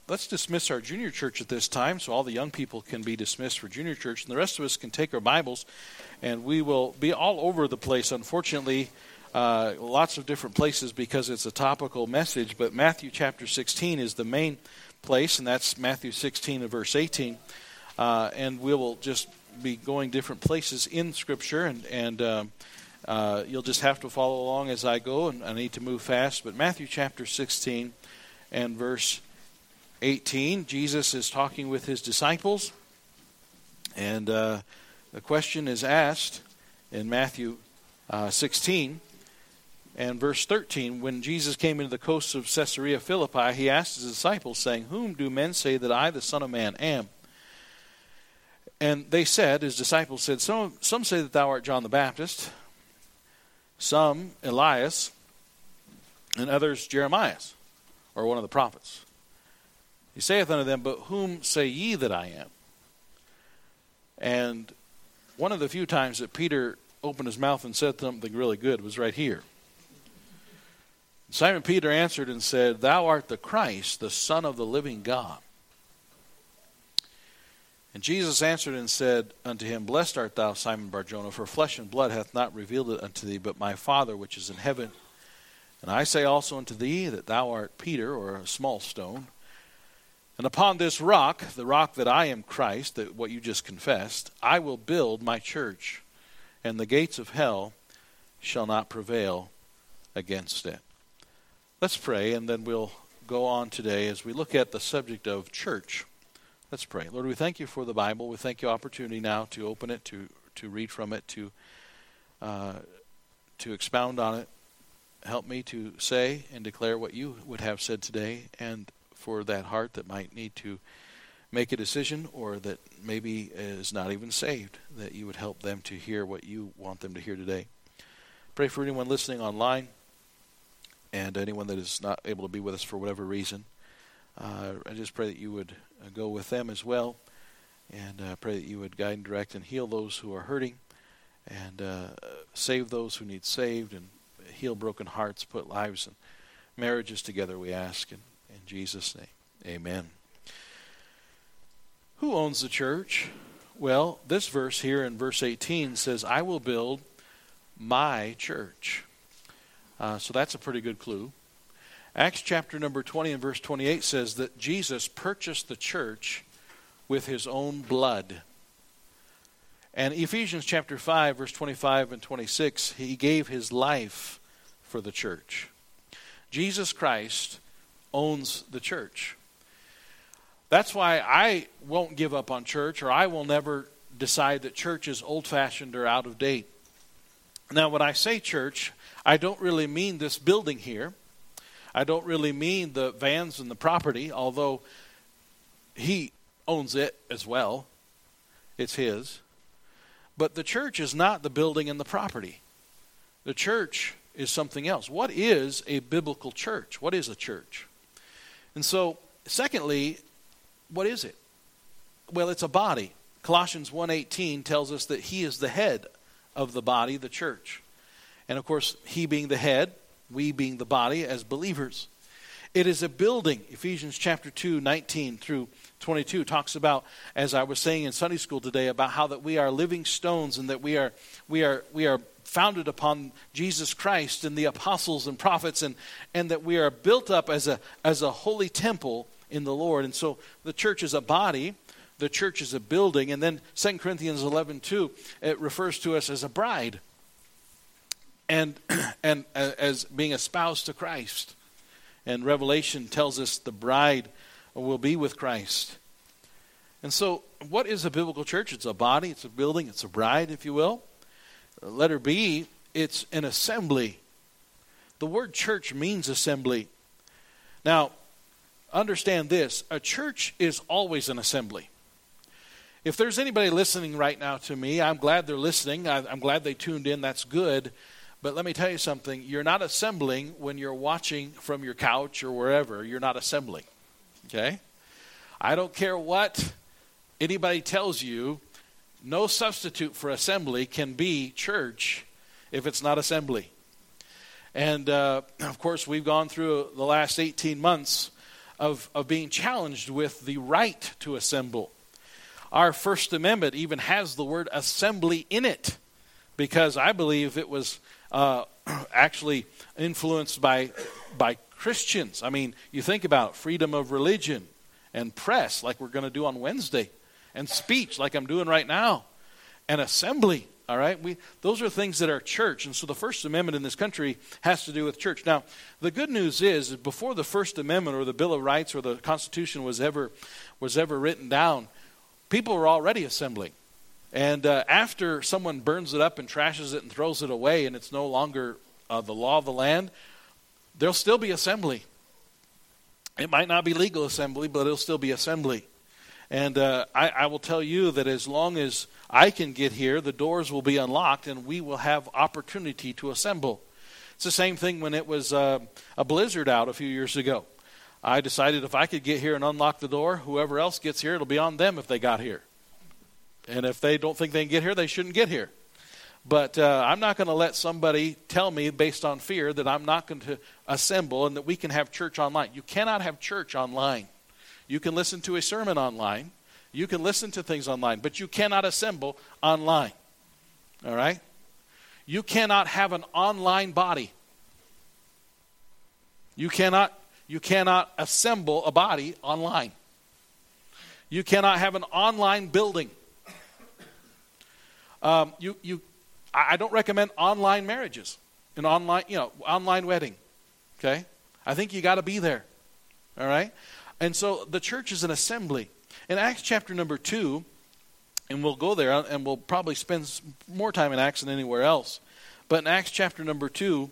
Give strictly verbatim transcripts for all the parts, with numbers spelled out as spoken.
let's dismiss our junior church at this time, so all the young people can be dismissed for junior church, and the rest of us can take our Bibles, and we will be all over the place. Unfortunately, uh, lots of different places because it's a topical message, but Matthew chapter sixteen is the main place, and that's Matthew sixteen and verse eighteen, uh, and we will just be going different places in Scripture, and, and um, uh, you'll just have to follow along as I go, and I need to move fast, but Matthew chapter sixteen and verse eighteen, Jesus is talking with his disciples, and uh, the question is asked in Matthew uh, sixteen and verse thirteen. When Jesus came into the coasts of Caesarea Philippi, he asked his disciples, saying, "Whom do men say that I, the Son of Man, am?" And they said, his disciples said, some, some say that thou art John the Baptist, some Elias, and others Jeremiah, or one of the prophets. He saith unto them, "But whom say ye that I am?" And one of the few times that Peter opened his mouth and said something really good was right here. Simon Peter answered and said, "Thou art the Christ, the Son of the living God." And Jesus answered and said unto him, "Blessed art thou, Simon Bar-Jonah, for flesh and blood hath not revealed it unto thee, but my Father which is in heaven. And I say also unto thee that thou art Peter," or a small stone, "and upon this rock, the rock that I am Christ," that what you just confessed, "I will build my church, and the gates of hell shall not prevail against it." Let's pray, and then we'll go on today as we look at the subject of church. Let's pray. Lord, we thank you for the Bible. We thank you opportunity now to open it, to to read from it, to uh, to expound on it. Help me to say and declare what you would have said today, and for that heart that might need to make a decision or that maybe is not even saved, that you would help them to hear what you want them to hear today. Pray for anyone listening online and anyone that is not able to be with us for whatever reason. Uh, I just pray that you would uh, go with them as well, and uh, pray that you would guide and direct and heal those who are hurting, and uh, save those who need saved, and heal broken hearts, put lives and marriages together, we ask in, in Jesus' name. Amen. Who owns the church? Well, this verse here in verse eighteen says, "I will build my church." Uh, so that's a pretty good clue. Acts chapter number twenty and verse twenty-eight says that Jesus purchased the church with his own blood. And Ephesians chapter five, verse twenty-five and twenty-six, he gave his life for the church. Jesus Christ owns the church. That's why I won't give up on church, or I will never decide that church is old-fashioned or out of date. Now, when I say church, I don't really mean this building here. I don't really mean the vans and the property, although he owns it as well. It's his. But the church is not the building and the property. The church is something else. What is a biblical church? What is a church? And so, secondly, what is it? Well, it's a body. Colossians one eighteen tells us that he is the head of the body, the church. And of course, he being the head, we being the body as believers. It is a building. Ephesians chapter two, nineteen through twenty-two talks about, as I was saying in Sunday school today, about how that we are living stones, and that we are we are we are founded upon Jesus Christ and the apostles and prophets, and and that we are built up as a as a holy temple in the Lord. And so the church is a body, the church is a building, and then Second Corinthians eleven two, it refers to us as a bride. And and as being a spouse to Christ. And Revelation tells us the bride will be with Christ. And so, what is a biblical church? It's a body, it's a building, it's a bride, if you will. Letter B, it's an assembly. The word church means assembly. Now, understand this, a church is always an assembly. If there's anybody listening right now to me, I'm glad they're listening. I'm glad they tuned in. That's good. But let me tell you something. You're not assembling when you're watching from your couch or wherever. You're not assembling. Okay? I don't care what anybody tells you. No substitute for assembly can be church if it's not assembly. And, uh, of course, we've gone through the last eighteen months of, of being challenged with the right to assemble. Our First Amendment even has the word assembly in it, because I believe it was uh, actually influenced by by Christians. I mean, you think about freedom of religion and press, like we're going to do on Wednesday, and speech, like I'm doing right now, and assembly. All right, we those are things that are church, and so the First Amendment in this country has to do with church. Now, the good news is, before the First Amendment or the Bill of Rights or the Constitution was ever was ever written down, people were already assembling. And uh, after someone burns it up and trashes it and throws it away, and it's no longer uh, the law of the land, there'll still be assembly. It might not be legal assembly, but it'll still be assembly. And uh, I, I will tell you that as long as I can get here, the doors will be unlocked, and we will have opportunity to assemble. It's the same thing when it was uh, a blizzard out a few years ago. I decided if I could get here and unlock the door, whoever else gets here, it'll be on them if they got here. And if they don't think they can get here, they shouldn't get here. But uh, I'm not going to let somebody tell me based on fear that I'm not going to assemble and that we can have church online. You cannot have church online. You can listen to a sermon online. You can listen to things online, but you cannot assemble online. All right? You cannot have an online body. You cannot, you cannot assemble a body online. You cannot have an online building. Um, you, you, I don't recommend online marriages, an online, you know, online wedding. Okay, I think you got to be there. All right, and so the church is an assembly. In Acts chapter number two, and we'll go there, and we'll probably spend more time in Acts than anywhere else. But in Acts chapter number two,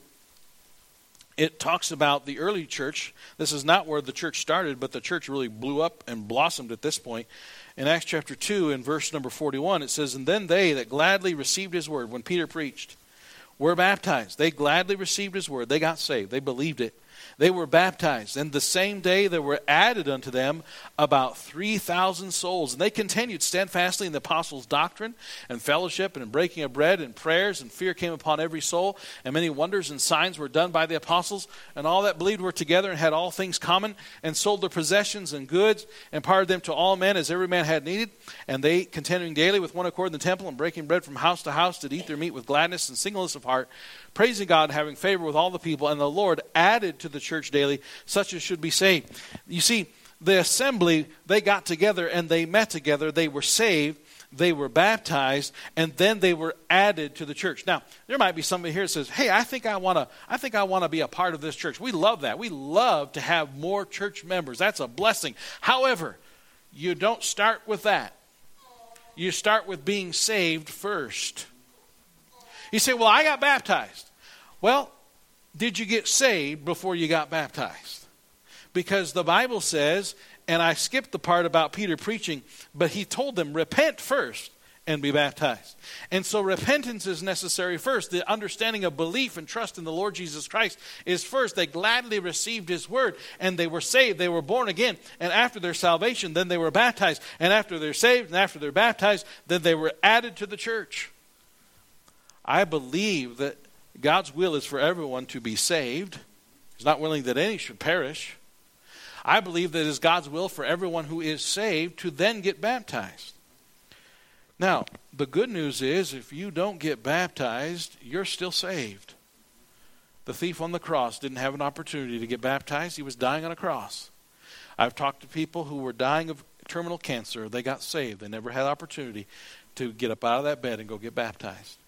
it talks about the early church. This is not where the church started, but the church really blew up and blossomed at this point. In Acts chapter two, in verse number forty-one, it says, "And then they that gladly received his word," when Peter preached, "were baptized." They gladly received his word. They got saved. They believed it. They were baptized. And the same day there were added unto them about three thousand souls. And they continued steadfastly in the apostles' doctrine and fellowship and in breaking of bread and prayers. And fear came upon every soul. And many wonders and signs were done by the apostles. And all that believed were together and had all things common, and sold their possessions and goods, and parted them to all men as every man had needed. And they, continuing daily with one accord in the temple and breaking bread from house to house, did eat their meat with gladness and singleness of heart, praising God, having favor with all the people. And the Lord added to the church daily such as should be saved. You see, the assembly, they got together and they met together. They were saved. They were baptized, and then they were added to the church. Now, there might be somebody here that says, "Hey, I think I want to. I think I want to be a part of this church." We love that. We love to have more church members. That's a blessing. However, you don't start with that. You start with being saved first. You say, "Well, I got baptized." Well, did you get saved before you got baptized? Because the Bible says, and I skipped the part about Peter preaching, but he told them, repent first and be baptized. And so repentance is necessary first. The understanding of belief and trust in the Lord Jesus Christ is first. They gladly received his word, and they were saved. They were born again. And after their salvation, then they were baptized. And after they're saved, and after they're baptized, then they were added to the church. I believe that God's will is for everyone to be saved. He's not willing that any should perish. I believe that it is God's will for everyone who is saved to then get baptized. Now, the good news is if you don't get baptized, you're still saved. The thief on the cross didn't have an opportunity to get baptized. He was dying on a cross. I've talked to people who were dying of terminal cancer. They got saved. They never had opportunity to get up out of that bed and go get baptized.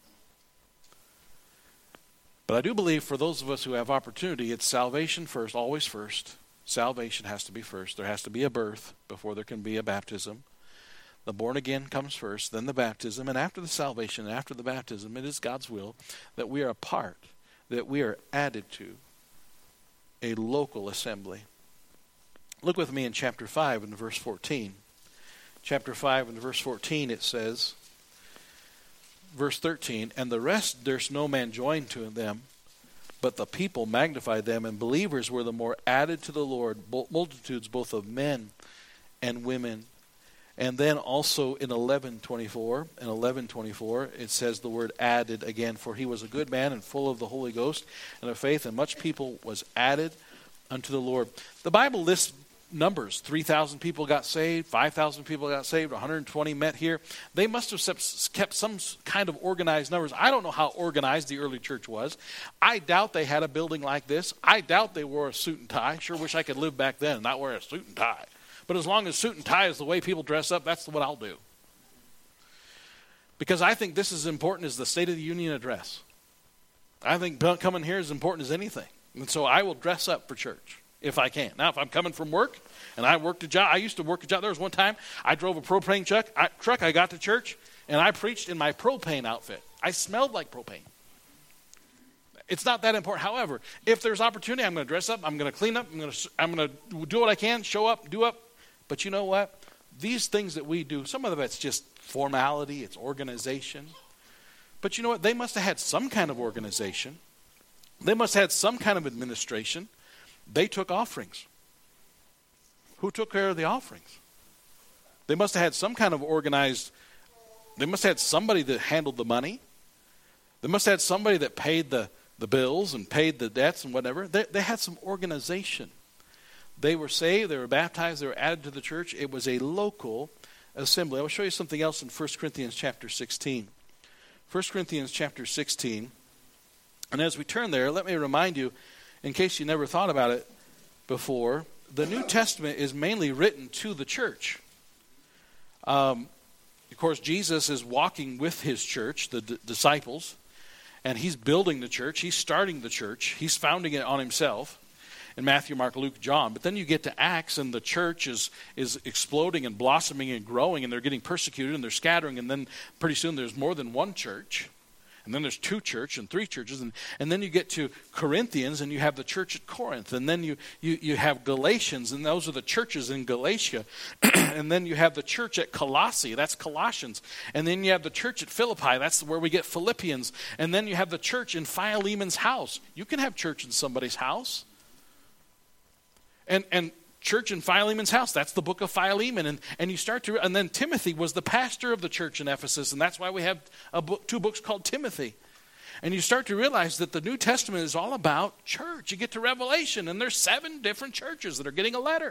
But I do believe for those of us who have opportunity, it's salvation first, always first. Salvation has to be first. There has to be a birth before there can be a baptism. The born again comes first, then the baptism. And after the salvation, after the baptism, it is God's will that we are a part, that we are added to a local assembly. Look with me in chapter five and verse fourteen. Chapter five and verse fourteen, it says, verse thirteen, "And the rest durst no man join to them, but the people magnified them, and believers were the more added to the Lord, multitudes both of men and women." And then also in eleven twenty-four, in eleven twenty-four, it says the word added again, "For he was a good man and full of the Holy Ghost and of faith, and much people was added unto the Lord." The Bible lists numbers. three thousand people got saved, five thousand people got saved, one hundred twenty met here. They must have kept some kind of organized numbers. I don't know how organized the early church was. I doubt they had a building like this. I doubt they wore a suit and tie. Sure wish I could live back then and not wear a suit and tie. But as long as suit and tie is the way people dress up, that's what I'll do. Because I think this is as important as the State of the Union address. I think coming here is as important as anything. And so I will dress up for church if I can. Now, if I'm coming from work and I worked a job, I used to work a job. There was one time I drove a propane truck. I, truck. I got to church and I preached in my propane outfit. I smelled like propane. It's not that important. However, if there's opportunity, I'm going to dress up. I'm going to clean up. I'm going to I'm going to do what I can, show up, do up. But you know what? These things that we do, some of it's just formality. It's organization. But you know what? They must have had some kind of organization. They must have had some kind of administration. They took offerings. Who took care of the offerings? They must have had some kind of organized, they must have had somebody that handled the money. They must have had somebody that paid the, the bills and paid the debts and whatever. They, they had some organization. They were saved, they were baptized, they were added to the church. It was a local assembly. I will show you something else in First Corinthians chapter sixteen. First Corinthians chapter sixteen. And as we turn there, let me remind you, in case you never thought about it before, the New Testament is mainly written to the church. Um, of course, Jesus is walking with his church, the d- disciples, and he's building the church. He's starting the church. He's founding it on himself in Matthew, Mark, Luke, John. But then you get to Acts, and the church is, is exploding and blossoming and growing, and they're getting persecuted, and they're scattering, and then pretty soon there's more than one church. And then there's two churches and three churches. And, and then you get to Corinthians and you have the church at Corinth. And then you, you, you have Galatians, and those are the churches in Galatia. And then you have the church at Colossae, that's Colossians. And then you have the church at Philippi, that's where we get Philippians. And then you have the church in Philemon's house. You can have church in somebody's house. And and church in Philemon's house, that's the book of Philemon. And, and you start to, and then Timothy was the pastor of the church in Ephesus, and that's why we have a book, two books called Timothy. And you start to realize that the New Testament is all about church. You get to Revelation, and there's seven different churches that are getting a letter.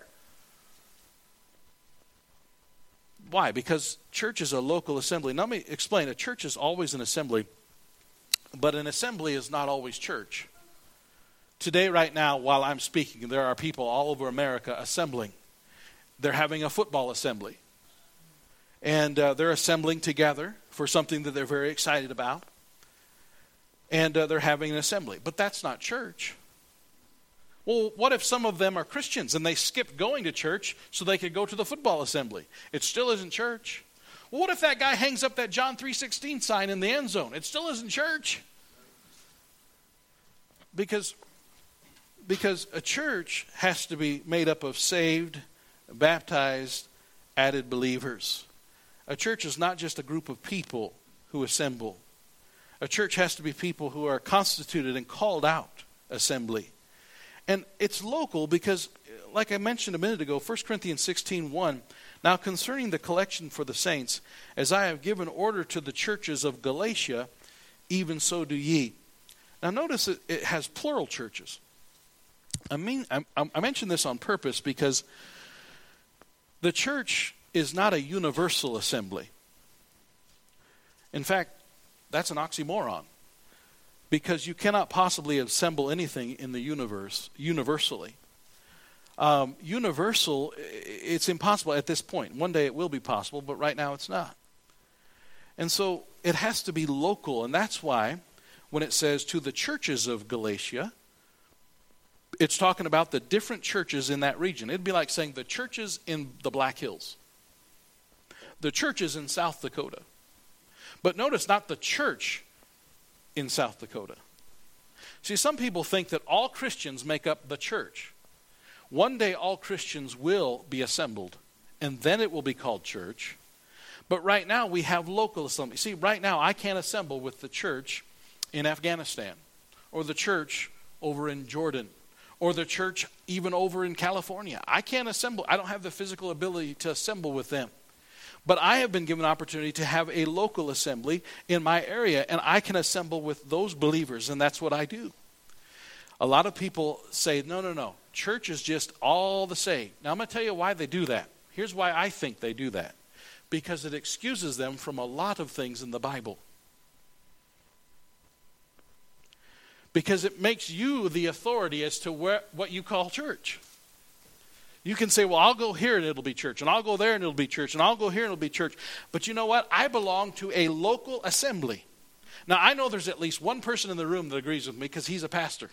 Why? Because church is a local assembly. Now, let me explain. A church is always an assembly, but an assembly is not always church. Today, right now, while I'm speaking, there are people all over America assembling. They're having a football assembly. And uh, they're assembling together for something that they're very excited about. And uh, they're having an assembly. But that's not church. Well, what if some of them are Christians and they skipped going to church so they could go to the football assembly? It still isn't church. Well, what if that guy hangs up that John three sixteen sign in the end zone? It still isn't church. Because... Because a church has to be made up of saved, baptized, added believers. A church is not just a group of people who assemble. A church has to be people who are constituted and called out assembly. And it's local because, like I mentioned a minute ago, First Corinthians sixteen one, now concerning the collection for the saints, as I have given order to the churches of Galatia, even so do ye. Now notice it, it has plural churches. I mean, I, I mention this on purpose because the church is not a universal assembly. In fact, that's an oxymoron, because you cannot possibly assemble anything in the universe universally. Um, universal, it's impossible at this point. One day it will be possible, but right now it's not. And so it has to be local, and that's why when it says to the churches of Galatia, it's talking about the different churches in that region. It'd be like saying the churches in the Black Hills, the churches in South Dakota. But notice, not the church in South Dakota. See, some people think that all Christians make up the church. One day all Christians will be assembled, and then it will be called church. But right now we have local assembly. See, right now I can't assemble with the church in Afghanistan, or the church over in Jordan, or the church even over in California. I can't assemble. I don't have the physical ability to assemble with them. But I have been given an opportunity to have a local assembly in my area, and I can assemble with those believers, and that's what I do. A lot of people say, no, no, no. Church is just all the same. Now, I'm going to tell you why they do that. Here's why I think they do that. Because it excuses them from a lot of things in the Bible. Because it makes you the authority as to where, what you call church. You can say, well, I'll go here and it'll be church. And I'll go there and it'll be church. And I'll go here and it'll be church. But you know what? I belong to a local assembly. Now, I know there's at least one person in the room that agrees with me because he's a pastor.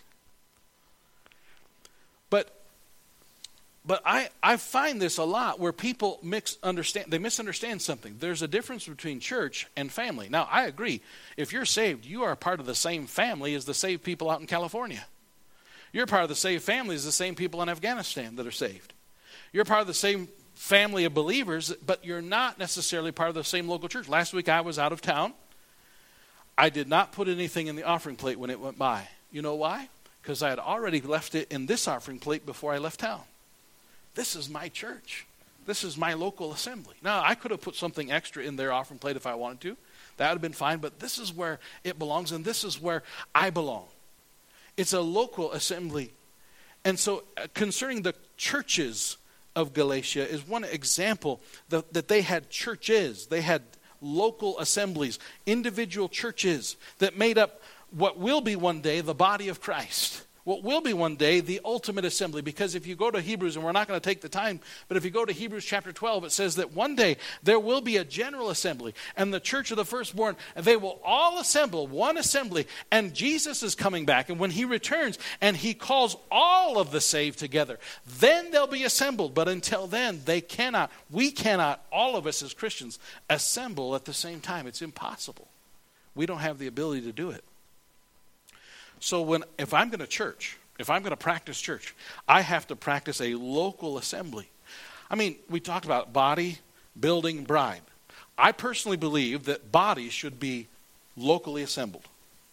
But but I, I find this a lot where people mix understand they misunderstand something. There's a difference between church and family. Now, I agree. If you're saved, you are part of the same family as the saved people out in California. You're part of the saved family as the same people in Afghanistan that are saved. You're part of the same family of believers, but you're not necessarily part of the same local church. Last week I was out of town. I did not put anything in the offering plate when it went by. You know why? Because I had already left it in this offering plate before I left town. This is my church. This is my local assembly. Now, I could have put something extra in their offering plate if I wanted to. That would have been fine, but this is where it belongs, and this is where I belong. It's a local assembly. And so uh, concerning the churches of Galatia is one example that, that they had churches. They had local assemblies, individual churches that made up what will be one day the body of Christ. What will be one day the ultimate assembly. Because if you go to Hebrews, and we're not going to take the time, but if you go to Hebrews chapter twelve, it says that one day there will be a general assembly, and the church of the firstborn, and they will all assemble, one assembly, and Jesus is coming back. And when he returns and he calls all of the saved together, then they'll be assembled. But until then, they cannot, we cannot, all of us as Christians, assemble at the same time. It's impossible. We don't have the ability to do it. So when if I'm going to church, if I'm going to practice church, I have to practice a local assembly. I mean, we talked about body, building, bride. I personally believe that bodies should be locally assembled.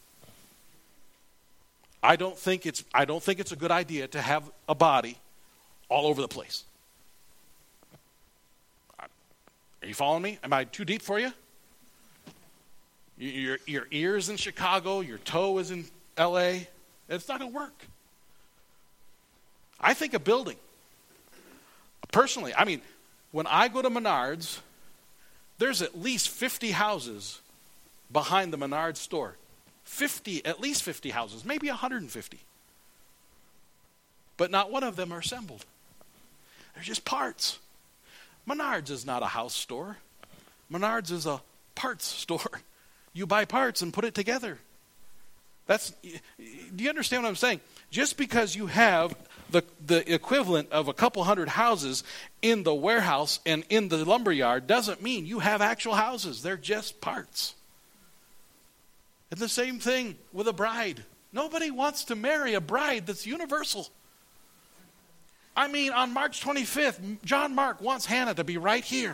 I don't think it's I don't think it's a good idea to have a body all over the place. Are you following me? Am I too deep for you? Your your ear is in Chicago, your toe is in L A. It's not going to work. I think a building. Personally, I mean, when I go to Menards, there's at least fifty houses behind the Menards store. fifty, at least fifty houses, maybe one hundred fifty. But not one of them are assembled. They're just parts. Menards is not a house store. Menards is a parts store. You buy parts and put it together. That's, do you understand what I'm saying? Just because you have the, the equivalent of a couple hundred houses in the warehouse and in the lumber yard doesn't mean you have actual houses. They're just parts. And the same thing with a bride. Nobody wants to marry a bride that's universal. I mean, on March twenty-fifth, John Mark wants Hannah to be right here.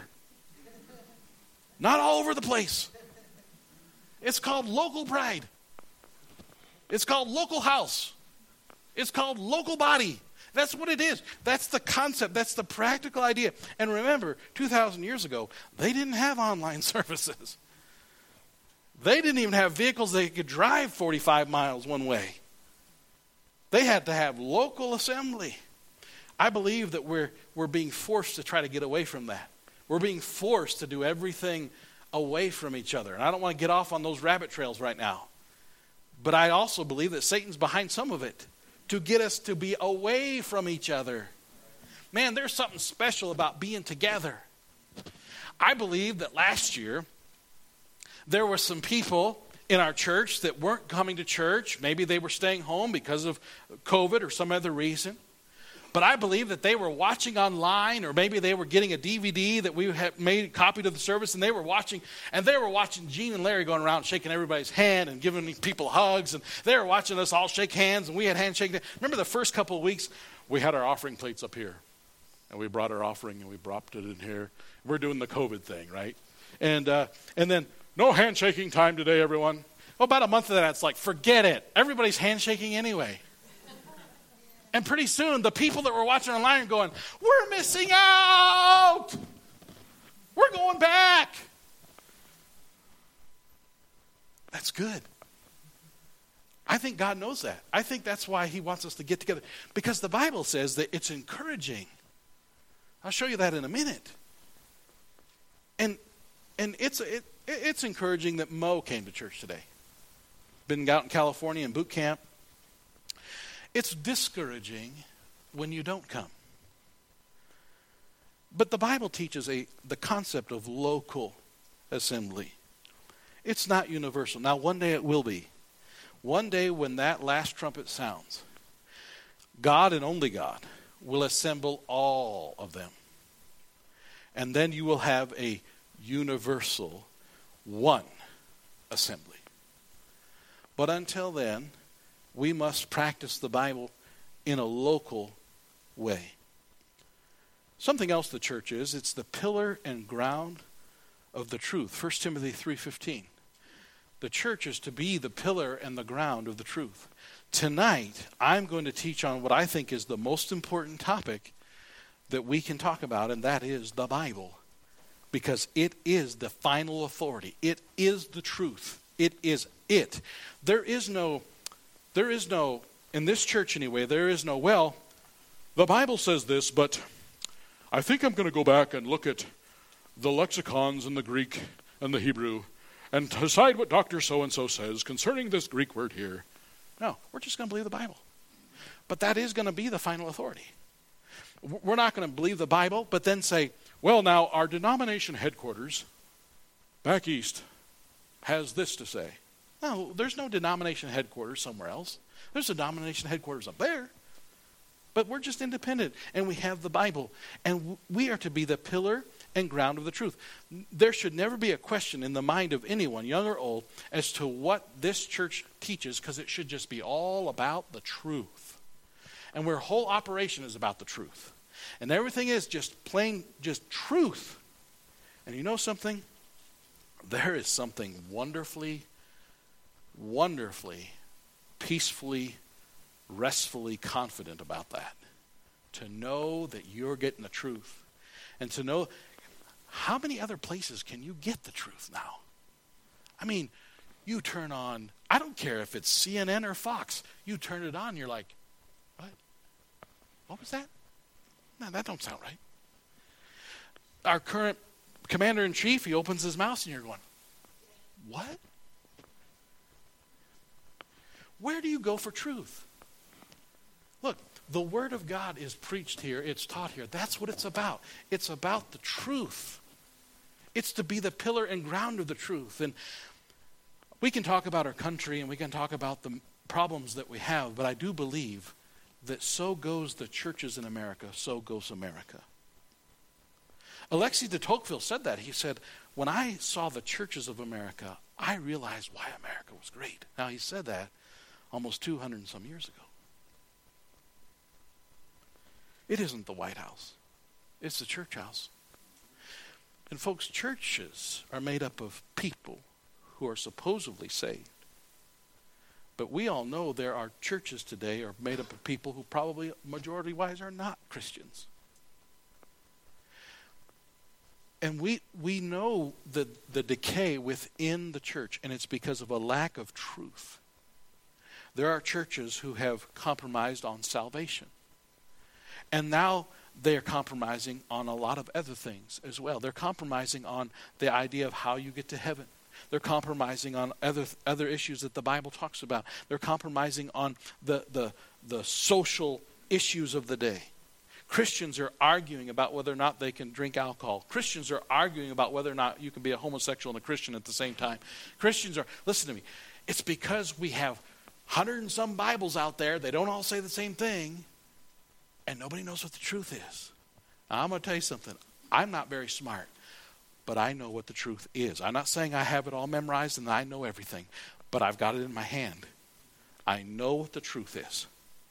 Not all over the place. It's called local bride. It's called local house. It's called local body. That's what it is. That's the concept. That's the practical idea. And remember, two thousand years ago, they didn't have online services. They didn't even have vehicles they could drive forty-five miles one way. They had to have local assembly. I believe that we're, we're being forced to try to get away from that. We're being forced to do everything away from each other. And I don't want to get off on those rabbit trails right now. But I also believe that Satan's behind some of it to get us to be away from each other. Man, there's something special about being together. I believe that last year there were some people in our church that weren't coming to church. Maybe they were staying home because of COVID or some other reason. But I believe that they were watching online, or maybe they were getting a D V D that we had made copied of the service, and they were watching, and they were watching Gene and Larry going around shaking everybody's hand and giving people hugs, and they were watching us all shake hands, and we had handshaking. Remember the first couple of weeks, we had our offering plates up here, and we brought our offering, and we dropped it in here. We're doing the COVID thing, right? And uh, and then, no handshaking time today, everyone. Well, about a month of that, it's like, forget it. Everybody's handshaking anyway. And pretty soon, the people that were watching online are going, we're missing out. We're going back. That's good. I I think God knows that. I think that's why he wants us to get together. Because the Bible says that it's encouraging. I'll show you that in a minute. And and it's it, it's encouraging that Mo came to church today. Been out in California in boot camp. It's discouraging when you don't come. But the Bible teaches a the concept of local assembly. It's not universal. Now, one day it will be. One day when that last trumpet sounds, God and only God will assemble all of them. And then you will have a universal one assembly. But until then, we must practice the Bible in a local way. Something else the church is, it's the pillar and ground of the truth. First Timothy three fifteen. The church is to be the pillar and the ground of the truth. Tonight, I'm going to teach on what I think is the most important topic that we can talk about, and that is the Bible. Because it is the final authority. It is the truth. It is it. There is no, there is no, in this church anyway, there is no, well, the Bible says this, but I think I'm going to go back and look at the lexicons in the Greek and the Hebrew and decide what Doctor So-and-so says concerning this Greek word here. No, we're just going to believe the Bible. But that is going to be the final authority. We're not going to believe the Bible, but then say, well, now our denomination headquarters back east has this to say. No, there's no denomination headquarters somewhere else. There's a denomination headquarters up there. But we're just independent, and we have the Bible. And we are to be the pillar and ground of the truth. There should never be a question in the mind of anyone, young or old, as to what this church teaches, because it should just be all about the truth. And our whole operation is about the truth. And everything is just plain, just truth. And you know something? There is something wonderfully, wonderfully, peacefully, restfully confident about that. To know that you're getting the truth. And to know, how many other places can you get the truth now? I mean, you turn on, I don't care if it's C N N or Fox, you turn it on, you're like, what? What was that? No, that don't sound right. Our current commander-in-chief, he opens his mouth and you're going, what? Where do you go for truth? Look, the Word of God is preached here. It's taught here. That's what it's about. It's about the truth. It's to be the pillar and ground of the truth. And we can talk about our country and we can talk about the problems that we have, but I do believe that so goes the churches in America, so goes America. Alexis de Tocqueville said that. He said, when I saw the churches of America, I realized why America was great. Now, he said that almost two hundred and some years ago. It isn't the White House. It's the church house. And folks, churches are made up of people who are supposedly saved. But we all know there are churches today are made up of people who probably majority-wise are not Christians. And we we know the, the decay within the church, and it's because of a lack of truth. There are churches who have compromised on salvation. And now they are compromising on a lot of other things as well. They're compromising on the idea of how you get to heaven. They're compromising on other other issues that the Bible talks about. They're compromising on the, the, the social issues of the day. Christians are arguing about whether or not they can drink alcohol. Christians are arguing about whether or not you can be a homosexual and a Christian at the same time. Christians are, listen to me, it's because we have hundred and some Bibles out there. They don't all say the same thing. And nobody knows what the truth is. Now, I'm going to tell you something. I'm not very smart, but I know what the truth is. I'm not saying I have it all memorized and I know everything, but I've got it in my hand. I know what the truth is.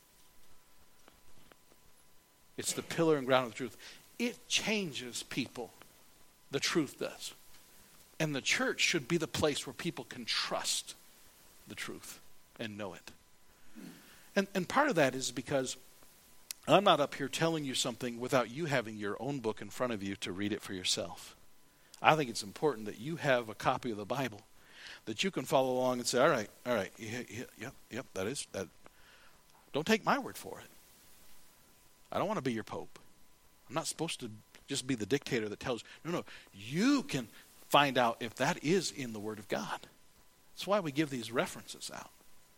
It's the pillar and ground of the truth. It changes people. The truth does. And the church should be the place where people can trust the truth and know it. And, and part of that is because I'm not up here telling you something without you having your own book in front of you to read it for yourself. I think it's important that you have a copy of the Bible that you can follow along and say, all right, all right, yep, yep, yep, that is, that. Don't take my word for it. I don't want to be your pope. I'm not supposed to just be the dictator that tells, no, no, you can find out if that is in the Word of God. That's why we give these references out.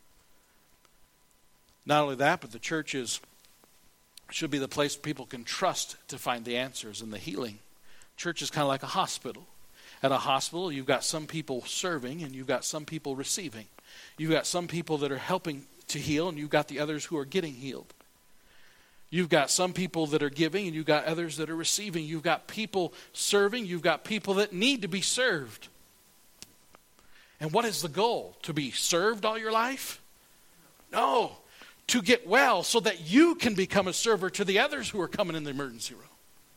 Not only that, but the church is, should be the place people can trust to find the answers and the healing. Church is kind of like a hospital. At a hospital, you've got some people serving and you've got some people receiving. You've got some people that are helping to heal and you've got the others who are getting healed. You've got some people that are giving and you've got others that are receiving. You've got people serving. You've got people that need to be served. And what is the goal? To be served all your life? No. To get well so that you can become a server to the others who are coming in the emergency room.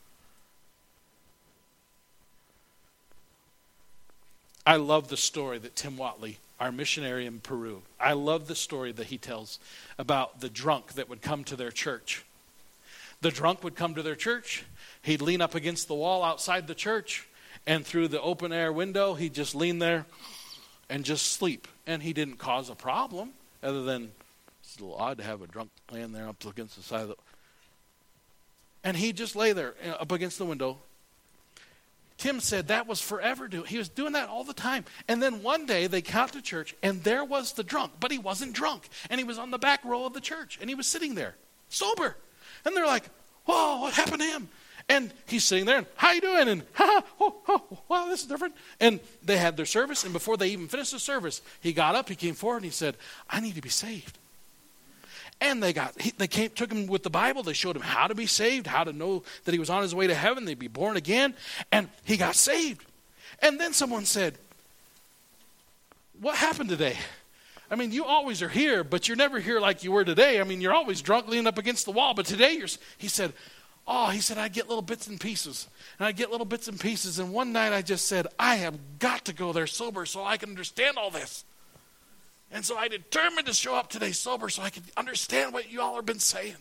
I love the story that Tim Watley, our missionary in Peru, I love the story that he tells about the drunk that would come to their church. The drunk would come to their church. He'd lean up against the wall outside the church, and through the open air window, he'd just lean there and just sleep. And he didn't cause a problem, other than it's a little odd to have a drunk laying there up against the side of the... And he'd just lay there up against the window. Tim said that was forever doing. He was doing that all the time. And then one day they got to church, and there was the drunk, but he wasn't drunk. And he was on the back row of the church, and he was sitting there, sober. And they're like, whoa, what happened to him? And he's sitting there, and how you doing? And, ha, oh, oh, wow, this is different. And they had their service, and before they even finished the service, he got up, he came forward, and he said, I need to be saved. And they got, he, they came, took him with the Bible. They showed him how to be saved, how to know that he was on his way to heaven, they'd be born again, and he got saved. And then someone said, what happened today? I mean, you always are here, but you're never here like you were today. I mean, you're always drunk, leaning up against the wall, but today you're, he said, oh, he said, I get little bits and pieces, and I get little bits and pieces, and one night I just said, I have got to go there sober so I can understand all this. And so I determined to show up today sober so I can understand what you all have been saying.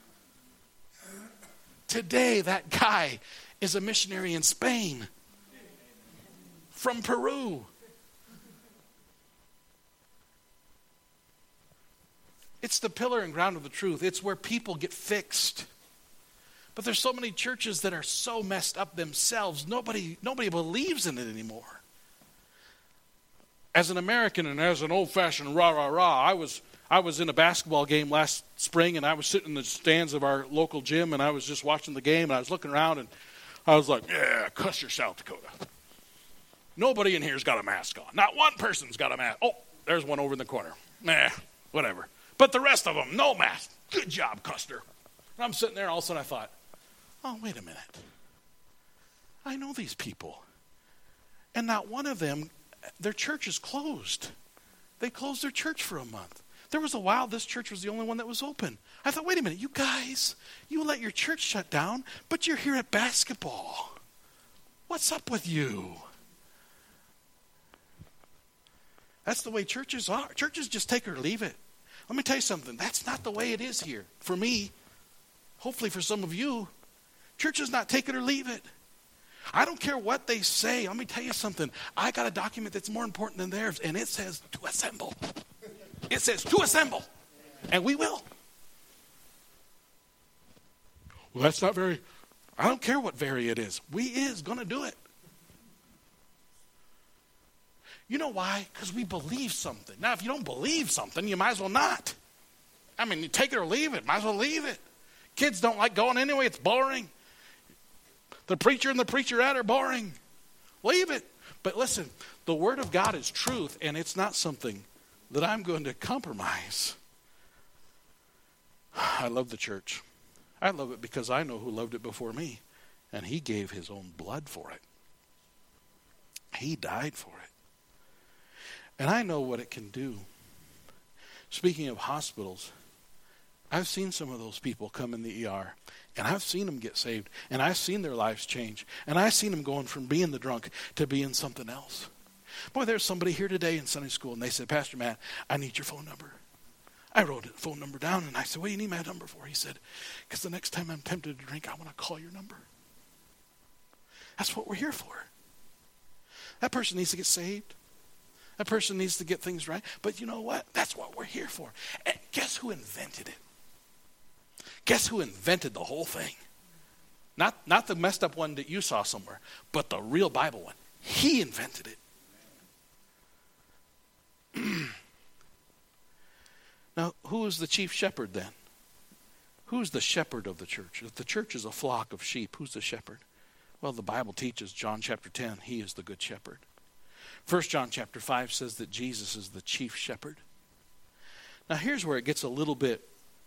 Today, that guy is a missionary in Spain from Peru. It's the pillar and ground of the truth. It's where people get fixed. But there's so many churches that are so messed up themselves, nobody, nobody believes in it anymore. As an American and as an old-fashioned rah-rah-rah, I was I was in a basketball game last spring, and I was sitting in the stands of our local gym, and I was just watching the game, and I was looking around, and I was like, yeah, cuss your South Dakota. Nobody in here's got a mask on. Not one person's got a mask. Oh, there's one over in the corner. Nah, whatever. But the rest of them, no mask. Good job, Custer. And I'm sitting there, and all of a sudden I thought, oh, wait a minute. I know these people. And not one of them, their church is closed. They closed their church for a month. There was a while this church was the only one that was open. I thought, wait a minute, you guys, you let your church shut down, but you're here at basketball. What's up with you? That's the way churches are. Churches just take it or leave it. Let me tell you something. That's not the way it is here. For me, hopefully for some of you, church is not take it or leave it. I don't care what they say. Let me tell you something. I got a document that's more important than theirs, and it says to assemble. It says to assemble, and we will. Well, that's not very, I don't care what very it is. We is going to do it. You know why? Because we believe something. Now, if you don't believe something, you might as well not. I mean, you take it or leave it. Might as well leave it. Kids don't like going anyway. It's boring. The preacher and the preacherette are boring. Leave it. But listen, the Word of God is truth, and it's not something that I'm going to compromise. I love the church. I love it because I know who loved it before me, and He gave His own blood for it. He died for it. And I know what it can do. Speaking of hospitals, I've seen some of those people come in the E R, and I've seen them get saved, and I've seen their lives change, and I've seen them going from being the drunk to being something else. Boy, there's somebody here today in Sunday school, and they said, Pastor Matt, I need your phone number. I wrote the phone number down, and I said, what do you need my number for? He said, because the next time I'm tempted to drink, I want to call your number. That's what we're here for. That person needs to get saved. That person needs to get things right. But you know what? That's what we're here for. And guess who invented it? Guess who invented the whole thing? Not, not the messed up one that you saw somewhere, but the real Bible one. He invented it. Now, who is the chief shepherd then? Who's the shepherd of the church? If the church is a flock of sheep, who's the shepherd? Well, the Bible teaches, John chapter ten, he is the good shepherd. First John chapter five says that Jesus is the chief shepherd. Now, here's where it gets a little bit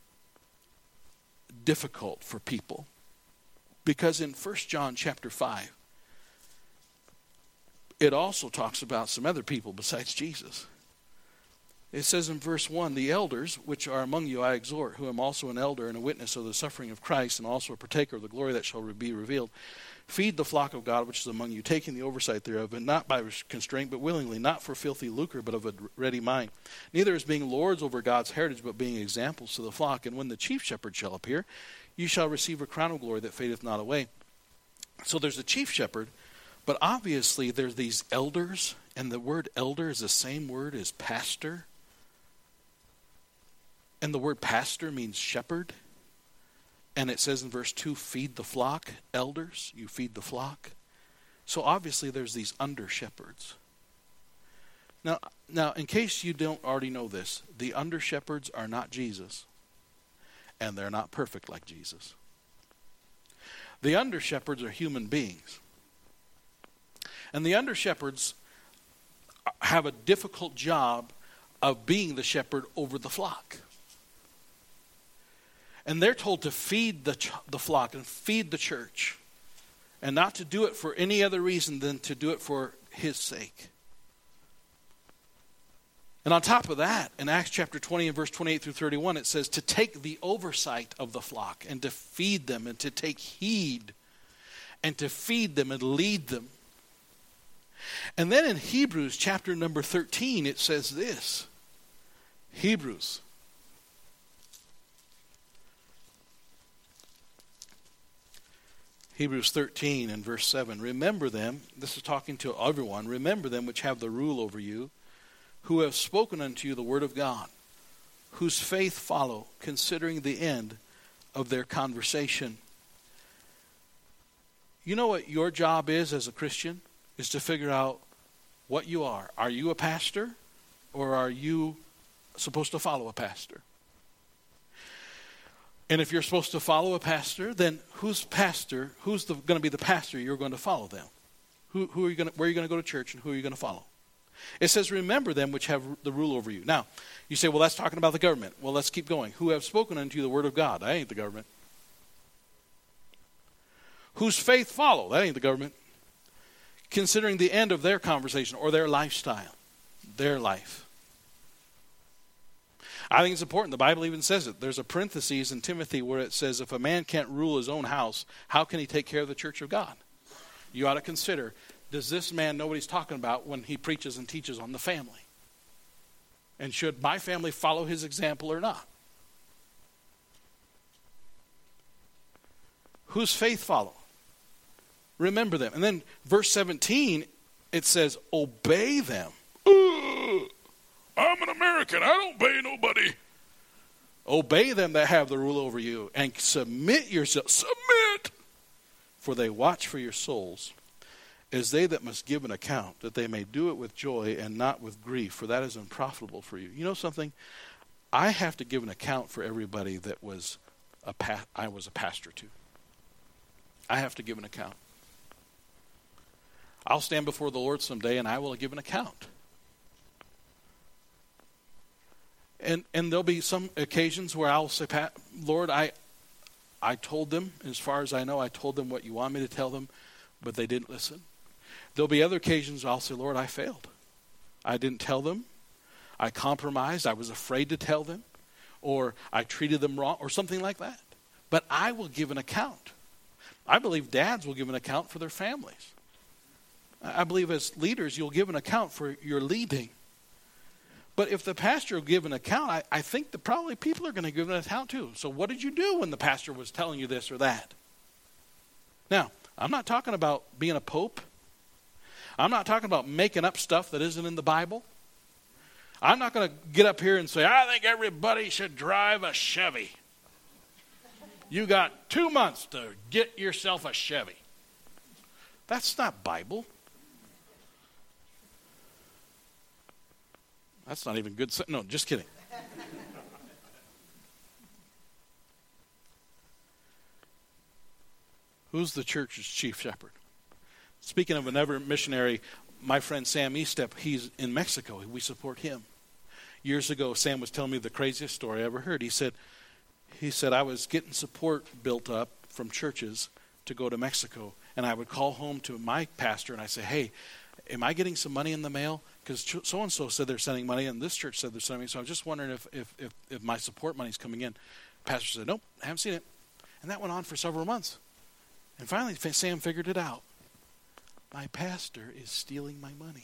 difficult for people. Because in First John chapter five, it also talks about some other people besides Jesus. It says in verse one, the elders which are among you I exhort, who am also an elder and a witness of the suffering of Christ, and also a partaker of the glory that shall be revealed. Feed the flock of God which is among you, taking the oversight thereof, and not by constraint, but willingly, not for filthy lucre, but of a ready mind. Neither as being lords over God's heritage, but being examples to the flock. And when the chief shepherd shall appear, you shall receive a crown of glory that fadeth not away. So there's a chief shepherd, but obviously there's these elders, and the word elder is the same word as pastor. And the word pastor means shepherd. And it says in verse two, feed the flock. Elders, you feed the flock. So obviously there's these under shepherds. Now, now, in case you don't already know this, the under shepherds are not Jesus. And they're not perfect like Jesus. The under shepherds are human beings. And the under shepherds have a difficult job of being the shepherd over the flock. And they're told to feed the, ch- the flock and feed the church. And not to do it for any other reason than to do it for his sake. And on top of that, in Acts chapter twenty and verse twenty-eight through thirty-one, it says to take the oversight of the flock and to feed them and to take heed and to feed them and lead them. And then in Hebrews chapter number thirteen, it says this. Hebrews. Hebrews thirteen and verse seven. Remember them, this is talking to everyone, remember them which have the rule over you, who have spoken unto you the word of God, whose faith follow, considering the end of their conversation. You know what your job is as a Christian? Is to figure out what you are. Are you a pastor, or are you supposed to follow a pastor? And if you're supposed to follow a pastor, then who's pastor? Who's the, going to be the pastor you're going to follow them? Who, who are you going to, where are you going to go to church, and who are you going to follow? It says, remember them which have the rule over you. Now, you say, well, that's talking about the government. Well, let's keep going. Who have spoken unto you the word of God. That ain't the government. Whose faith follow. That ain't the government. Considering the end of their conversation or their lifestyle. Their life. I think it's important. The Bible even says it. There's a parenthesis in Timothy where it says, if a man can't rule his own house, how can he take care of the church of God? You ought to consider, does this man know what he's talking about when he preaches and teaches on the family? And should my family follow his example or not? Whose faith follow? Remember them. And then verse seventeen, it says, obey them. I'm an American. I don't obey nobody. Obey them that have the rule over you, and submit yourself. Submit! For they watch for your souls, as they that must give an account, that they may do it with joy and not with grief, for that is unprofitable for you. You know something? I have to give an account for everybody that was a pa- I was a pastor to. I have to give an account. I'll stand before the Lord someday, and I will give an account. And and there'll be some occasions where I'll say, Lord, I I told them, as far as I know, I told them what you want me to tell them, but they didn't listen. There'll be other occasions I'll say, Lord, I failed. I didn't tell them. I compromised. I was afraid to tell them. Or I treated them wrong, or something like that. But I will give an account. I believe dads will give an account for their families. I believe as leaders, you'll give an account for your leading. But if the pastor will give an account, I, I think that probably people are going to give an account too. So what did you do when the pastor was telling you this or that? Now, I'm not talking about being a pope. I'm not talking about making up stuff that isn't in the Bible. I'm not going to get up here and say, I think everybody should drive a Chevy. You got two months to get yourself a Chevy. That's not Bible. That's not even good. No, just kidding. Who's the church's chief shepherd? Speaking of another missionary, my friend Sam Estep, he's in Mexico. We support him. Years ago, Sam was telling me the craziest story I ever heard. He said, he said, I was getting support built up from churches to go to Mexico. And I would call home to my pastor and I say, hey, am I getting some money in the mail? Because so-and-so said they're sending money and this church said they're sending money. So I'm just wondering if, if, if, if my support money's coming in. Pastor said, nope, I haven't seen it. And that went on for several months. And finally, Sam figured it out. My pastor is stealing my money.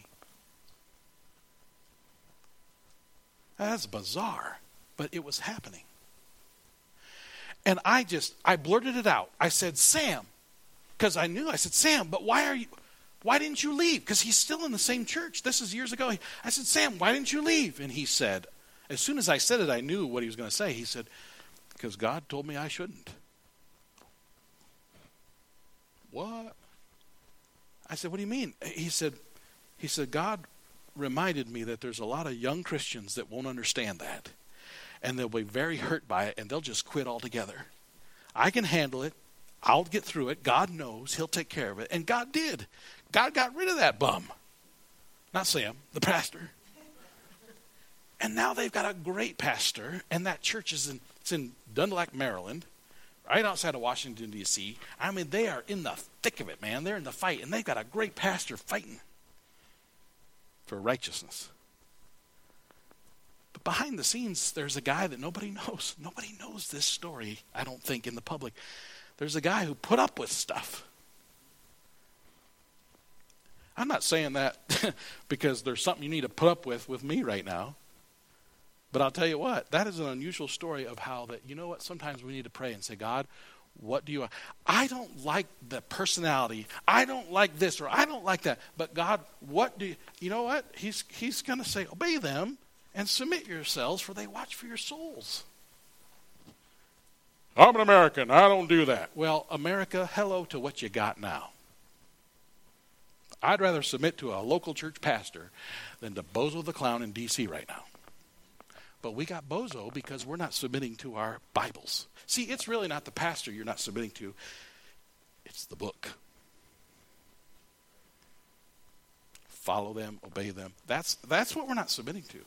That's bizarre, but it was happening. And I just, I blurted it out. I said, Sam, because I knew, I said, Sam, but why are you, why didn't you leave? Because he's still in the same church. This is years ago. I said, Sam, why didn't you leave? And he said, as soon as I said it, I knew what he was going to say. He said, because God told me I shouldn't. What? I said, what do you mean? He said, he said, God reminded me that there's a lot of young Christians that won't understand that. And they'll be very hurt by it, and they'll just quit altogether. I can handle it. I'll get through it. God knows. He'll take care of it. And God did. God got rid of that bum. Not Sam, the pastor. And now they've got a great pastor, and that church is in, it's in Dundalk, Maryland, right outside of Washington, D C I mean, they are in the thick of it, man. They're in the fight, and they've got a great pastor fighting for righteousness. But behind the scenes, there's a guy that nobody knows. Nobody knows this story, I don't think, in the public. There's a guy who put up with stuff. I'm not saying that because there's something you need to put up with with me right now. But I'll tell you what, that is an unusual story of how that, you know what, sometimes we need to pray and say, God, what do you, I don't like the personality. I don't like this or I don't like that. But God, what do you, you know what? He's, he's going to say, obey them and submit yourselves for they watch for your souls. I'm an American. I don't do that. Well, America, hello to what you got now. I'd rather submit to a local church pastor than to Bozo the Clown in D C right now. But we got Bozo because we're not submitting to our Bibles. See, it's really not the pastor you're not submitting to. It's the book. Follow them, obey them. That's, that's what we're not submitting to.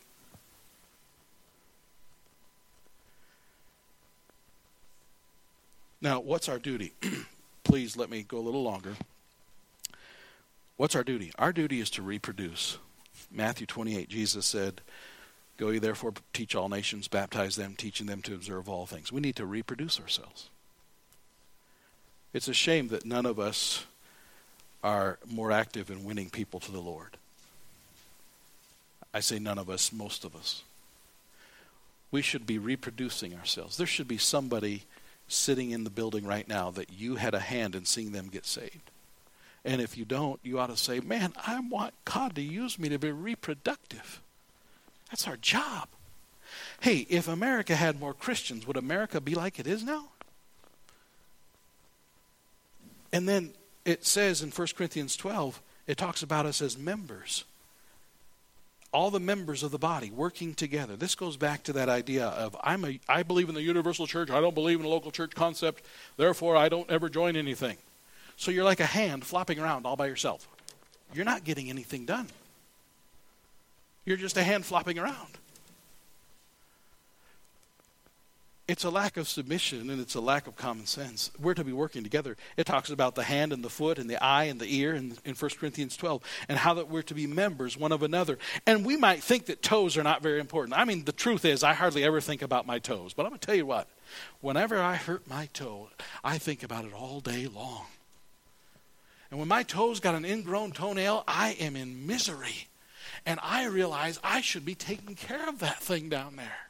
Now, what's our duty? Please let me go a little longer. What's our duty? Our duty is to reproduce. Matthew twenty-eight, Jesus said, go ye therefore teach all nations, baptize them, teaching them to observe all things. We need to reproduce ourselves. It's a shame that none of us are more active in winning people to the Lord. I say none of us, most of us. We should be reproducing ourselves. There should be somebody sitting in the building right now that you had a hand in seeing them get saved. And if you don't, you ought to say, man, I want God to use me to be reproductive. That's our job. Hey, if America had more Christians, would America be like it is now? And then it says in First Corinthians twelve, it talks about us as members. All the members of the body working together. This goes back to that idea of I'm a, I believe in the universal church. I don't believe in a local church concept. Therefore, I don't ever join anything. So you're like a hand flopping around all by yourself. You're not getting anything done. You're just a hand flopping around. It's a lack of submission and it's a lack of common sense. We're to be working together. It talks about the hand and the foot and the eye and the ear in, in First Corinthians twelve and how that we're to be members one of another. And we might think that toes are not very important. I mean, the truth is I hardly ever think about my toes. But I'm going to tell you what. Whenever I hurt my toe, I think about it all day long. And when my toe's got an ingrown toenail, I am in misery. And I realize I should be taking care of that thing down there.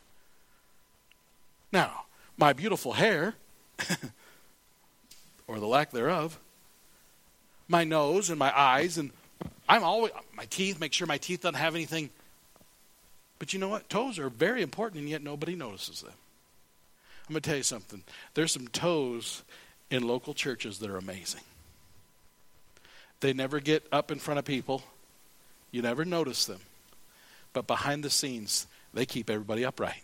Now, my beautiful hair, or the lack thereof, my nose and my eyes, and I'm always, my teeth, make sure my teeth don't have anything But you know what? Toes are very important, and yet nobody notices them. I'm going to tell you something. There's some toes in local churches that are amazing. They never get up in front of people. You never notice them. But behind the scenes, they keep everybody upright.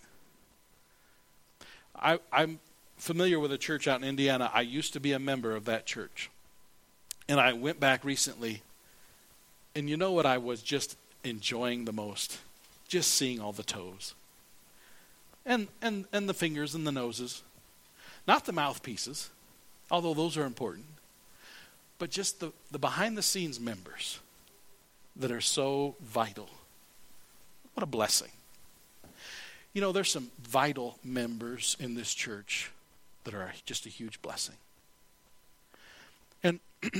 I, I'm familiar with a church out in Indiana. I used to be a member of that church. And I went back recently, and you know what I was just enjoying the most? Just seeing all the toes. And, and, and the fingers and the noses. Not the mouthpieces, although those are important. But just the, the behind-the-scenes members that are so vital. What a blessing. You know, there's some vital members in this church that are just a huge blessing. And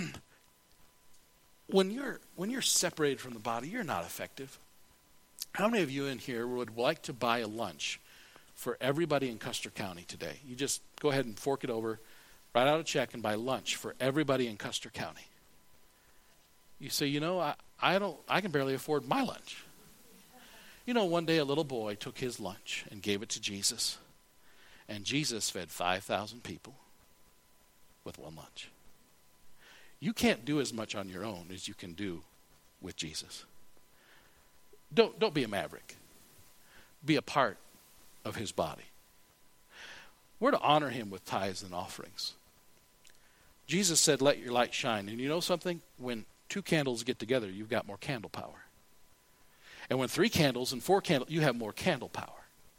when you're when you're separated from the body, you're not effective. How many of you in here would like to buy a lunch for everybody in Custer County today? You just go ahead and fork it over, write out a check, and buy lunch for everybody in Custer County. You say, you know, I, I don't I can barely afford my lunch. You know, one day a little boy took his lunch and gave it to Jesus. And Jesus fed five thousand people with one lunch. You can't do as much on your own as you can do with Jesus. Don't, don't be a maverick. Be a part of his body. We're to honor him with tithes and offerings. Jesus said, let your light shine. And you know something? When two candles get together, you've got more candle power. And when three candles and four candles, you have more candle power.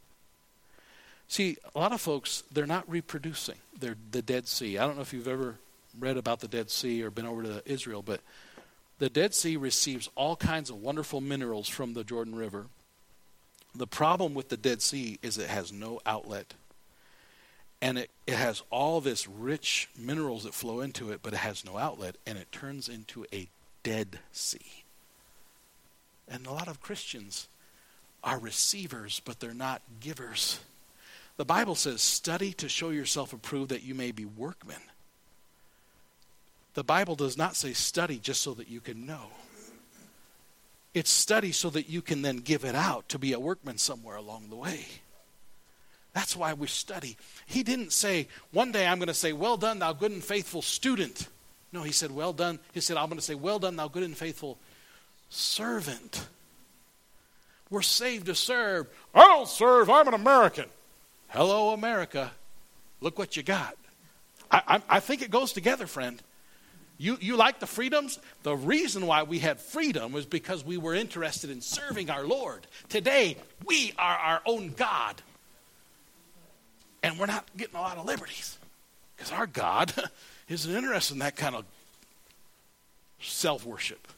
See, a lot of folks, they're not reproducing. They're the Dead Sea. I don't know if you've ever read about the Dead Sea or been over to Israel, but the Dead Sea receives all kinds of wonderful minerals from the Jordan River. The problem with the Dead Sea is it has no outlet. And it, it has all this rich minerals that flow into it, but it has no outlet, and it turns into a Dead Sea. And a lot of Christians are receivers, but they're not givers. The Bible says, study to show yourself approved that you may be workmen. The Bible does not say study just so that you can know. It's study so that you can then give it out to be a workman somewhere along the way. That's why we study. He didn't say, one day I'm going to say, well done, thou good and faithful student. No, he said, well done. He said, I'm going to say, well done, thou good and faithful servant. We're saved to serve. I don't serve, I'm an American. Hello, America. Look what you got. I, I, I think it goes together, friend. You, you like the freedoms? The reason why we had freedom was because we were interested in serving our Lord. Today, we are our own God. And we're not getting a lot of liberties. Because our God isn't interested in that kind of self-worship.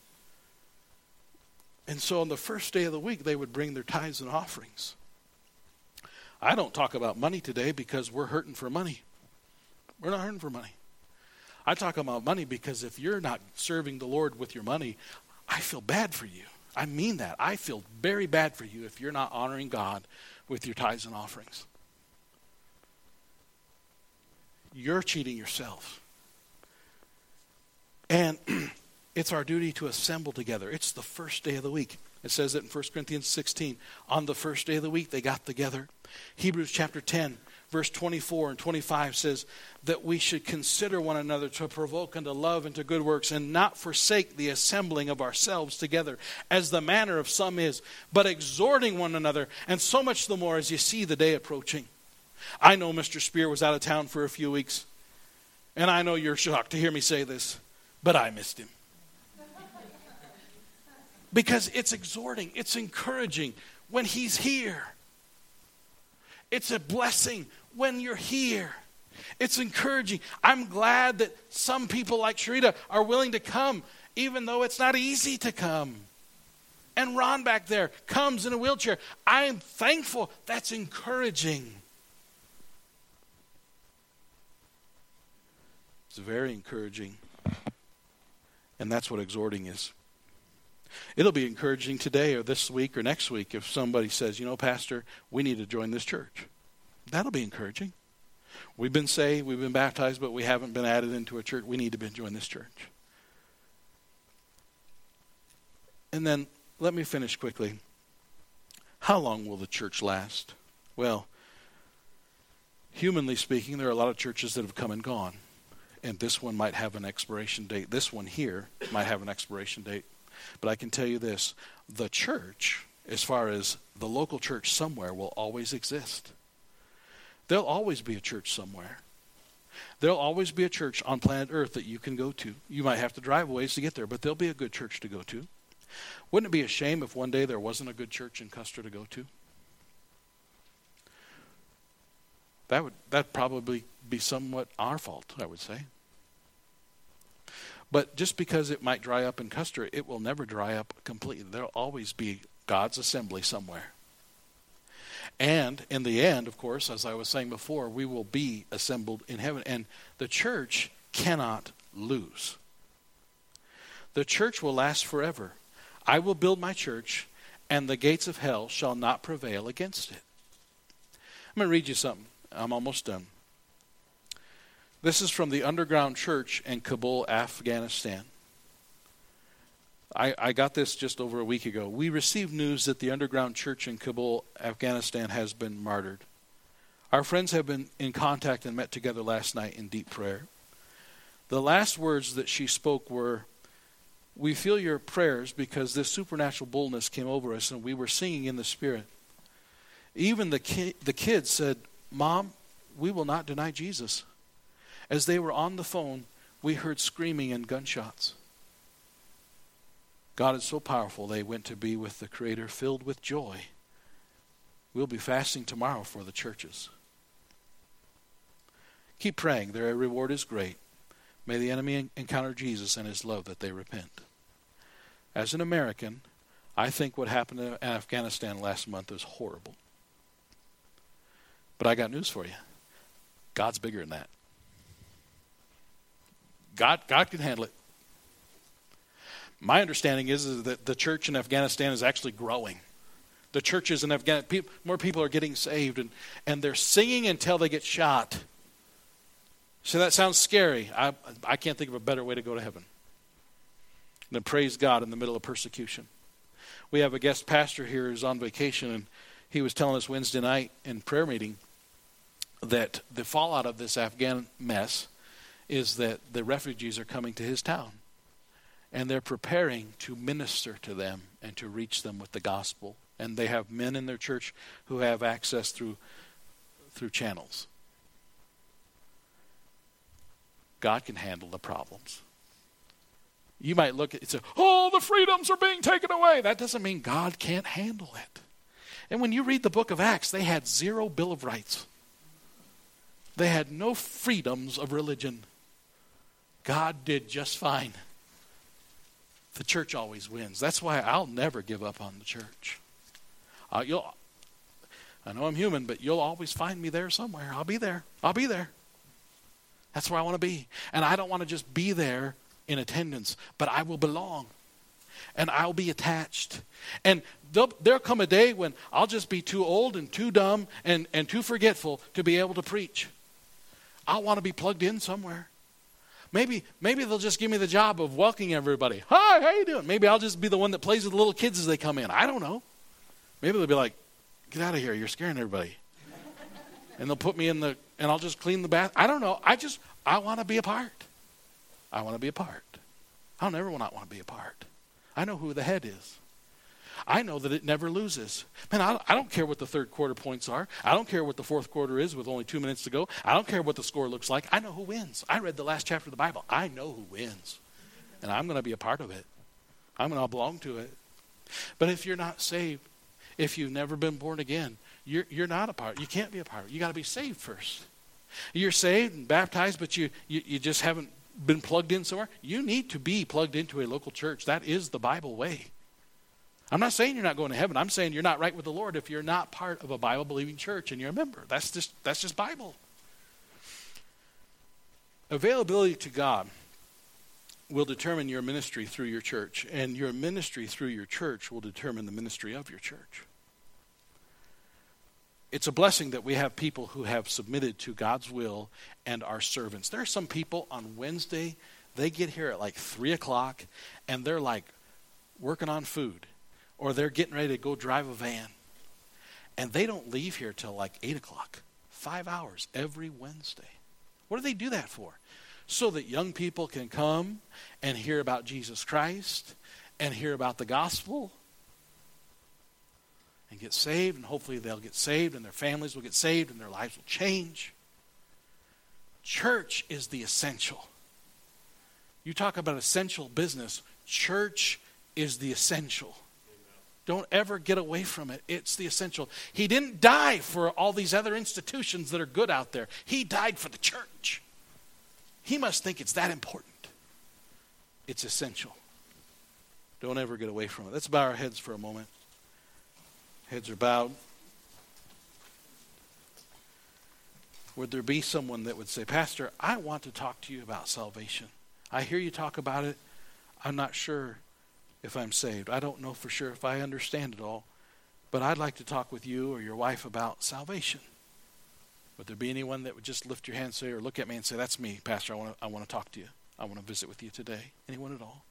And so on the first day of the week, they would bring their tithes and offerings. I don't talk about money today because we're hurting for money. We're not hurting for money. I talk about money because if you're not serving the Lord with your money, I feel bad for you. I mean that. I feel very bad for you if you're not honoring God with your tithes and offerings. You're cheating yourself. And it's our duty to assemble together. It's the first day of the week. It says it in First Corinthians sixteen. On the first day of the week, they got together. Hebrews chapter ten, verse twenty-four and twenty-five says that we should consider one another to provoke unto love and to good works, and not forsake the assembling of ourselves together, as the manner of some is, but exhorting one another, and so much the more as you see the day approaching. I know Mister Spear was out of town for a few weeks, and I know you're shocked to hear me say this, but I missed him. Because it's exhorting, it's encouraging when he's here. It's a blessing when you're here. It's encouraging. I'm glad that some people like Sharita are willing to come, even though it's not easy to come. And Ron back there comes in a wheelchair. I am thankful. That's encouraging. It's very encouraging. And that's what exhorting is. It'll be encouraging today or this week or next week if somebody says, you know, Pastor, we need to join this church. That'll be encouraging. We've been saved, we've been baptized, but we haven't been added into a church. We need to join this church. And then let me finish quickly. How long will the church last? Well, humanly speaking, there are a lot of churches that have come and gone. And this one might have an expiration date. This one here might have an expiration date. But I can tell you this, the church, as far as the local church somewhere, will always exist. There'll always be a church somewhere. There'll always be a church on planet Earth that you can go to. You might have to drive a ways to get there, but there'll be a good church to go to. Wouldn't it be a shame if one day there wasn't a good church in Custer to go to? That would that'd probably be somewhat our fault, I would say. But just because it might dry up in Custer, it will never dry up completely. There'll always be God's assembly somewhere. And in the end, of course, as I was saying before, we will be assembled in heaven. And the church cannot lose. The church will last forever. I will build my church, and the gates of hell shall not prevail against it. I'm going to read you something. I'm almost done. This is from the underground church in Kabul, Afghanistan. I, I got this just over a week ago. We received news that the underground church in Kabul, Afghanistan has been martyred. Our friends have been in contact and met together last night in deep prayer. The last words that she spoke were, "We feel your prayers because this supernatural boldness came over us and we were singing in the Spirit." Even the ki- the kids said, "Mom, we will not deny Jesus." As they were on the phone, we heard screaming and gunshots. God is so powerful, they went to be with the Creator filled with joy. We'll be fasting tomorrow for the churches. Keep praying. Their reward is great. May the enemy encounter Jesus and his love that they repent. As an American, I think what happened in Afghanistan last month is horrible. But I got news for you. God's bigger than that. God, God can handle it. My understanding is, is that the church in Afghanistan is actually growing. The churches in Afghanistan, more people are getting saved, and, and they're singing until they get shot. So that sounds scary. I, I can't think of a better way to go to heaven than praise God in the middle of persecution. We have a guest pastor here who's on vacation, and he was telling us Wednesday night in prayer meeting that the fallout of this Afghan mess is that the refugees are coming to his town. And they're preparing to minister to them and to reach them with the gospel. And they have men in their church who have access through through channels. God can handle the problems. You might look at it and say, "Oh, the freedoms are being taken away." That doesn't mean God can't handle it. And when you read the book of Acts, they had zero Bill of Rights. They had no freedoms of religion. God did just fine. The church always wins. That's why I'll never give up on the church. Uh, you'll, I know I'm human, but you'll always find me there somewhere. I'll be there. I'll be there. That's where I want to be. And I don't want to just be there in attendance, but I will belong. And I'll be attached. And there'll come a day when I'll just be too old and too dumb and, and too forgetful to be able to preach. I'll want to be plugged in somewhere. Maybe maybe they'll just give me the job of welcoming everybody. "Hi, how you doing?" Maybe I'll just be the one that plays with the little kids as they come in. I don't know. Maybe they'll be like, "Get out of here, you're scaring everybody." And they'll put me in the, and I'll just clean the bath. I don't know. I just, I want to be a part. I want to be a part. I don't ever want to be a part. I know who the head is. I know that it never loses. Man, I, I don't care what the third quarter points are. I don't care what the fourth quarter is with only two minutes to go. I don't care what the score looks like. I know who wins. I read the last chapter of the Bible. I know who wins. And I'm going to be a part of it. I'm going to belong to it. But if you're not saved, if you've never been born again, you're, you're not a part. You can't be a part. You got to be saved first. You're saved and baptized, but you, you, you just haven't been plugged in somewhere. You need to be plugged into a local church. That is the Bible way. I'm not saying you're not going to heaven. I'm saying you're not right with the Lord if you're not part of a Bible-believing church and you're a member. That's just that's just Bible. Availability to God will determine your ministry through your church, and your ministry through your church will determine the ministry of your church. It's a blessing that we have people who have submitted to God's will and are servants. There are some people on Wednesday, they get here at like three o'clock, and they're like working on food. Or they're getting ready to go drive a van. And they don't leave here till like eight o'clock. Five hours every Wednesday. What do they do that for? So that young people can come and hear about Jesus Christ and hear about the gospel and get saved, and hopefully they'll get saved and their families will get saved and their lives will change. Church is the essential. You talk about essential business. Church is the essential. Don't ever get away from it. It's the essential. He didn't die for all these other institutions that are good out there. He died for the church. He must think it's that important. It's essential. Don't ever get away from it. Let's bow our heads for a moment. Heads are bowed. Would there be someone that would say, Pastor, I want to talk to you about salvation. I hear you talk about it. I'm not sure if I'm saved. I don't know for sure if I understand it all. But I'd like to talk with you or your wife about salvation. Would there be anyone that would just lift your hand and say, or look at me and say, that's me, Pastor, I want to, I want to talk to you. I want to visit with you today. Anyone at all?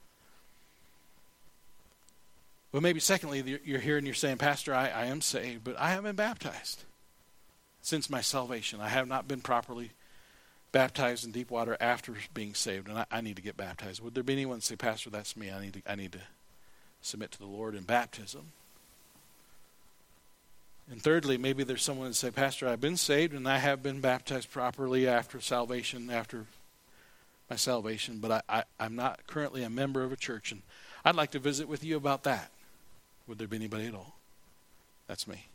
Well, maybe secondly, you're here and you're saying, Pastor, I, I am saved, but I haven't been baptized since my salvation. I have not been properly baptized in deep water after being saved, and I, I need to get baptized. Would there be anyone say, Pastor, that's me. I need to, I need to submit to the Lord in baptism. And thirdly, maybe there's someone that say, Pastor, I've been saved and I have been baptized properly after salvation, after my salvation, but I, I, I'm not currently a member of a church, and I'd like to visit with you about that. Would there be anybody at all? That's me.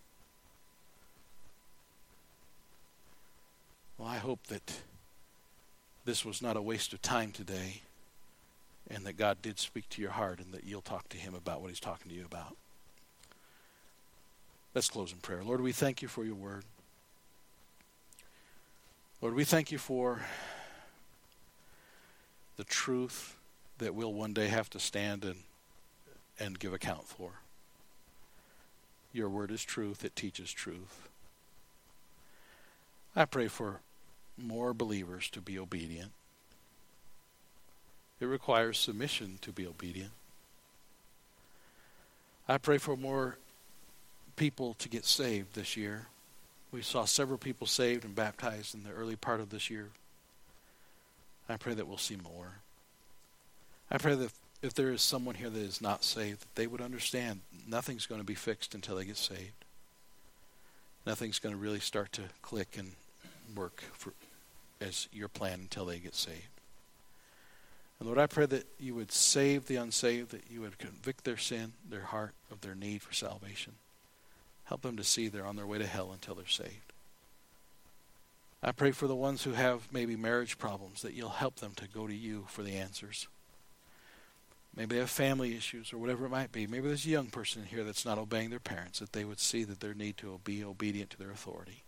Well, I hope that this was not a waste of time today, and that God did speak to your heart, and that you'll talk to him about what he's talking to you about. Let's close in prayer. Lord, we thank you for your word. Lord, we thank you for the truth that we'll one day have to stand and, and give account for. Your word is truth. It teaches truth. I pray for more believers to be obedient. It requires submission to be obedient. I pray for more people to get saved this year. We saw several people saved and baptized in the early part of this year. I pray that we'll see more. I pray that if, if there is someone here that is not saved, that they would understand nothing's going to be fixed until they get saved. Nothing's going to really start to click and work for, as your plan until they get saved. And Lord, I pray that you would save the unsaved, that you would convict their sin, their heart of their need for salvation. Help them to see they're on their way to hell until they're saved. I pray for the ones who have maybe marriage problems, that you'll help them to go to you for the answers. Maybe they have family issues or whatever it might be. Maybe there's a young person here that's not obeying their parents, that they would see that they need to be obedient to their authority.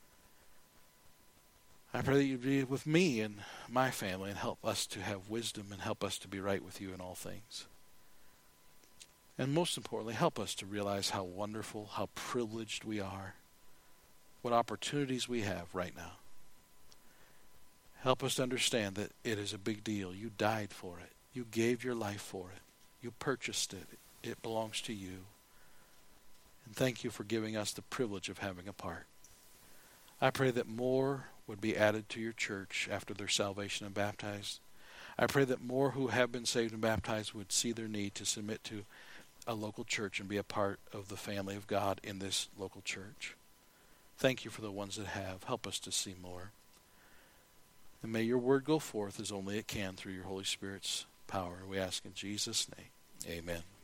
I pray that you'd be with me and my family and help us to have wisdom and help us to be right with you in all things. And most importantly, help us to realize how wonderful, how privileged we are, what opportunities we have right now. Help us to understand that it is a big deal. You died for it. You gave your life for it. You purchased it. It belongs to you. And thank you for giving us the privilege of having a part. I pray that more would be added to your church after their salvation and baptized. I pray that more who have been saved and baptized would see their need to submit to a local church and be a part of the family of God in this local church. Thank you for the ones that have. Help us to see more. And may your word go forth as only it can through your Holy Spirit's power. We ask in Jesus' name. Amen.